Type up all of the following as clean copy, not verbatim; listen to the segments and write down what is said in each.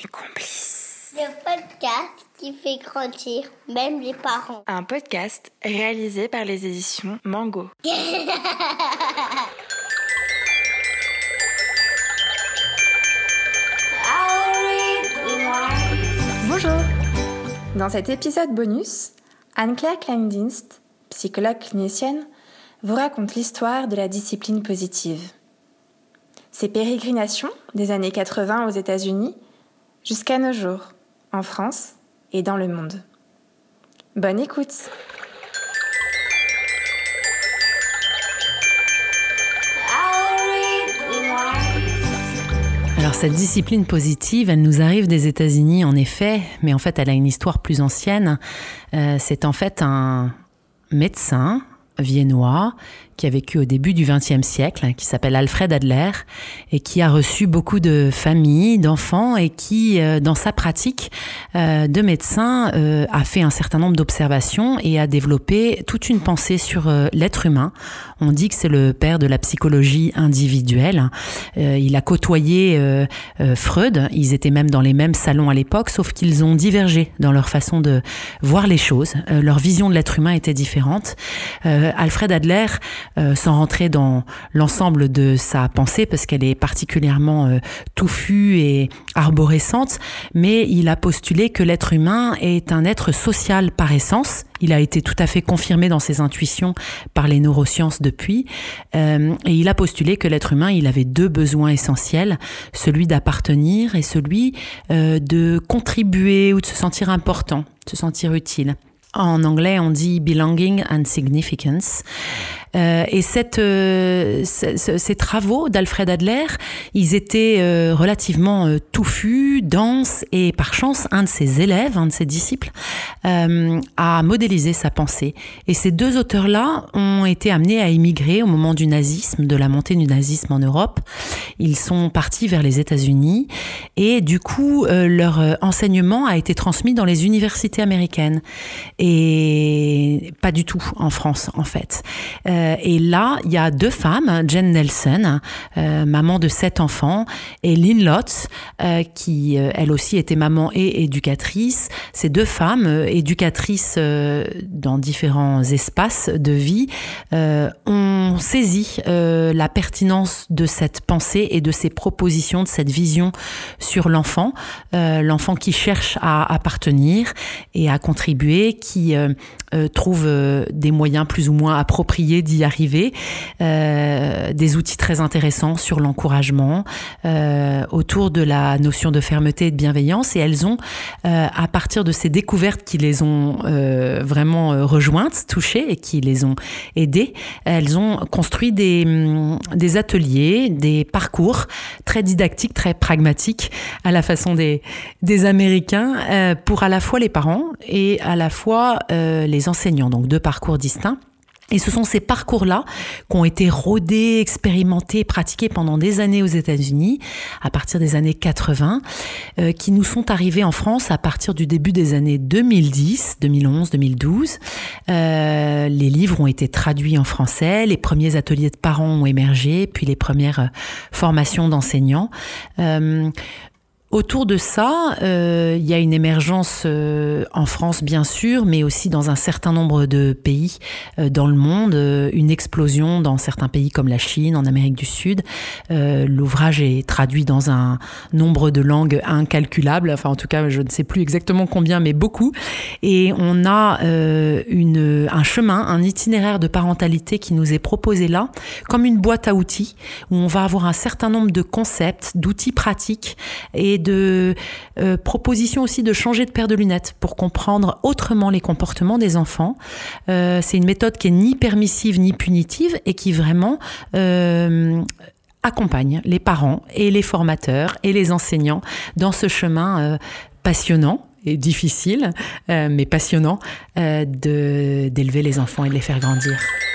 complices. Le podcast qui fait grandir même les parents. Un podcast réalisé par les éditions Mango. Bonjour. Dans cet épisode bonus, Anne-Claire Kleindienst, psychologue clinicienne, vous raconte l'histoire de la discipline positive. Ses pérégrinations des années 80 aux États-Unis jusqu'à nos jours, en France et dans le monde. Bonne écoute. Alors cette discipline positive, elle nous arrive des États-Unis en effet, mais en fait elle a une histoire plus ancienne. C'est en fait un médecin viennois qui a vécu au début du XXe siècle, qui s'appelle Alfred Adler et qui a reçu beaucoup de familles, d'enfants et qui, dans sa pratique de médecin, a fait un certain nombre d'observations et a développé toute une pensée sur l'être humain. On dit que c'est le père de la psychologie individuelle. Il a côtoyé Freud, ils étaient même dans les mêmes salons à l'époque, sauf qu'ils ont divergé dans leur façon de voir les choses. Leur vision de l'être humain était différente. Alfred Adler, sans rentrer dans l'ensemble de sa pensée, parce qu'elle est particulièrement touffue et arborescente, mais il a postulé que l'être humain est un être social par essence. Il a été tout à fait confirmé dans ses intuitions par les neurosciences depuis. Et il a postulé que l'être humain, il avait deux besoins essentiels, celui d'appartenir et celui de contribuer ou de se sentir important, de se sentir utile. En anglais, on dit belonging and significance. Et ces travaux d'Alfred Adler, ils étaient relativement touffus, denses, et par chance, un de ses élèves, un de ses disciples, a modélisé sa pensée. Et ces deux auteurs-là ont été amenés à émigrer au moment du nazisme, de la montée du nazisme en Europe. Ils sont partis vers les États-Unis et du coup, leur enseignement a été transmis dans les universités américaines. Et pas du tout en France, en fait. Et là, il y a deux femmes, Jen Nelson, maman de 7 enfants, et Lynn Lotz, qui elle aussi était maman et éducatrice. Ces deux femmes, éducatrices dans différents espaces de vie, ont saisi la pertinence de cette pensée et de ces propositions, de cette vision sur l'enfant qui cherche à appartenir et à contribuer, qui trouve des moyens plus ou moins appropriés d'y arriver, des outils très intéressants sur l'encouragement, autour de la notion de fermeté et de bienveillance, et elles ont, à partir de ces découvertes qui les ont vraiment rejointes, touchées et qui les ont aidées, elles ont construit des ateliers, des parcours très didactiques, très pragmatiques, à la façon des Américains, pour à la fois les parents et à la fois les enseignants, donc deux parcours distincts. Et ce sont ces parcours-là qui ont été rodés, expérimentés, pratiqués pendant des années aux États-Unis, à partir des années 80, qui nous sont arrivés en France à partir du début des années 2010, 2011, 2012. Les livres ont été traduits en français, les premiers ateliers de parents ont émergé, puis les premières formations d'enseignants. Autour de ça, il y a une émergence en France bien sûr, mais aussi dans un certain nombre de pays dans le monde, une explosion dans certains pays comme la Chine, en Amérique du Sud. L'ouvrage est traduit dans un nombre de langues incalculable, enfin en tout cas je ne sais plus exactement combien, mais beaucoup. Et on a un chemin, un itinéraire de parentalité qui nous est proposé là, comme une boîte à outils, où on va avoir un certain nombre de concepts, d'outils pratiques et de propositions aussi de changer de paire de lunettes pour comprendre autrement les comportements des enfants. C'est une méthode qui est ni permissive ni punitive et qui vraiment accompagne les parents et les formateurs et les enseignants dans ce chemin passionnant et difficile, mais passionnant, d'élever les enfants et de les faire grandir.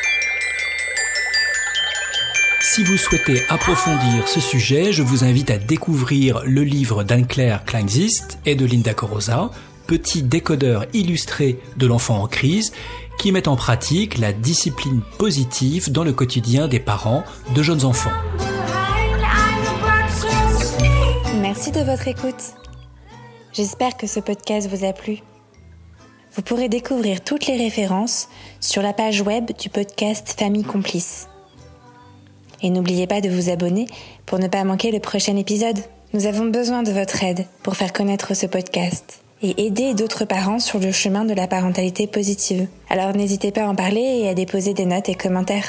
Si vous souhaitez approfondir ce sujet, je vous invite à découvrir le livre d'Anne-Claire Kleindienst et de Linda Coroza, Petit décodeur illustré de l'enfant en crise, qui met en pratique la discipline positive dans le quotidien des parents de jeunes enfants. Merci de votre écoute. J'espère que ce podcast vous a plu. Vous pourrez découvrir toutes les références sur la page web du podcast Famille Complice. Et n'oubliez pas de vous abonner pour ne pas manquer le prochain épisode. Nous avons besoin de votre aide pour faire connaître ce podcast et aider d'autres parents sur le chemin de la parentalité positive. Alors n'hésitez pas à en parler et à déposer des notes et commentaires.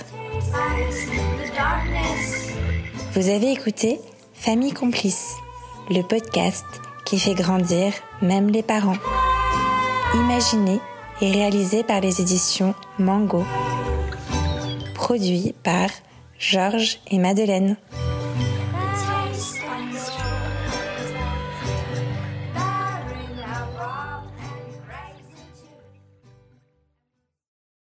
Vous avez écouté Famille Complice, le podcast qui fait grandir même les parents. Imaginé et réalisé par les éditions Mango. Produit par Georges et Madeleine.